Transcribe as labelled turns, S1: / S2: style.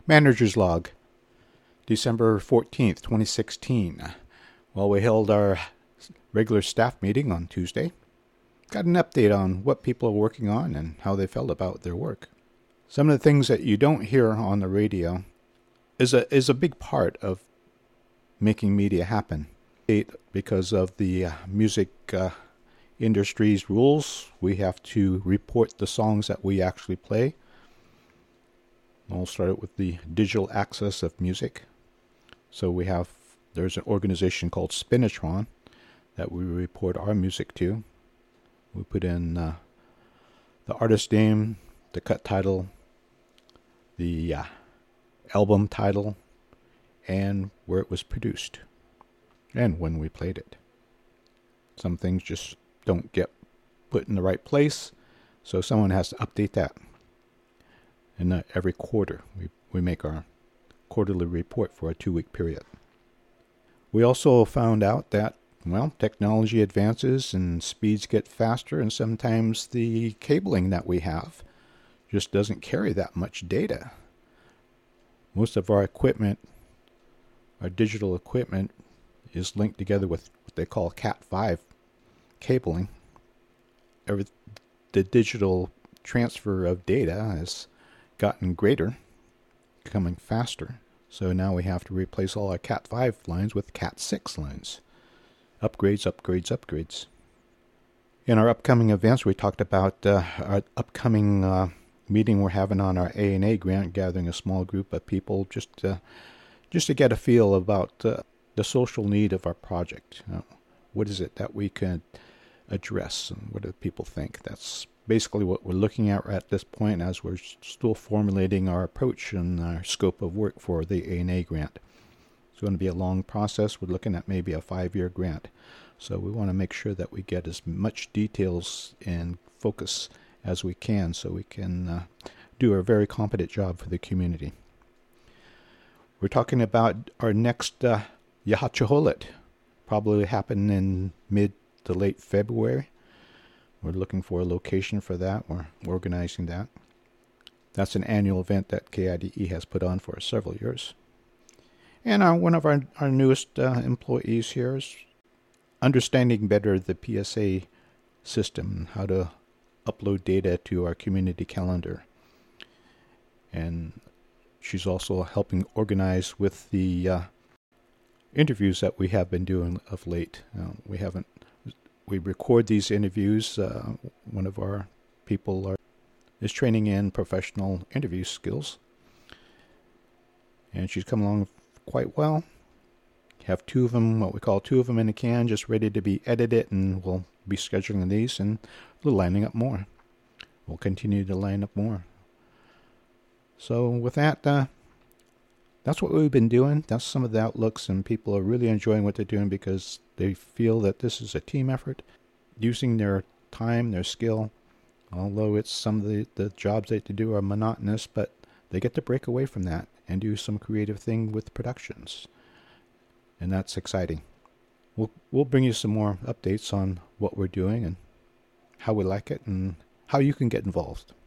S1: Manager's Log, December 14th, 2016. Well, we held our regular staff meeting on Tuesday. Got an update on what people are working on and how they felt about their work. Some of the things that you don't hear on the radio is a big part of making media happen. Because of the music industry's rules, we have to report the songs that we actually play. We'll start with the digital access of music. So there's an organization called Spinitron that we report our music to. We put in the artist name, the cut title, the album title, and where it was produced, and when we played it. Some things just don't get put in the right place, so someone has to update that. And every quarter, we make our quarterly report for a 2-week period. We also found out that, technology advances and speeds get faster, and sometimes the cabling that we have just doesn't carry that much data. Most of our equipment, our digital equipment, is linked together with what they call Cat5 cabling. The digital transfer of data has gotten greater, becoming faster. So now we have to replace all our Cat5 lines with Cat6 lines. Upgrades. In our upcoming events, we talked about our upcoming meeting we're having on our A&A grant, gathering a small group of people just to get a feel about the social need of our project. What is it that we can address, and what do people think? That's basically what we're looking at this point, as we're still formulating our approach and our scope of work for the A&A grant. It's going to be a long process. We're looking at maybe a 5-year grant. So we want to make sure that we get as much details and focus as we can, so we can do a very competent job for the community. We're talking about our next Yahachaholit, probably happen in mid to late February. We're looking for a location for that. We're organizing that. That's an annual event that KIDE has put on for several years. And one of our newest employees here is understanding better the PSA system, how to upload data to our community calendar. And she's also helping organize with the interviews that we have been doing of late. We record these interviews. One of our people is training in professional interview skills, and she's come along quite well. Have two of them in the can, just ready to be edited, and we'll be scheduling these, and we're lining up more. We'll continue to line up more. So with that, that's what we've been doing. That's some of the outlooks, and people are really enjoying what they're doing because they feel that this is a team effort, using their time, their skill. Although it's some of the jobs they have to do are monotonous, but they get to break away from that and do some creative thing with productions. And that's exciting. We'll bring you some more updates on what we're doing and how we like it and how you can get involved.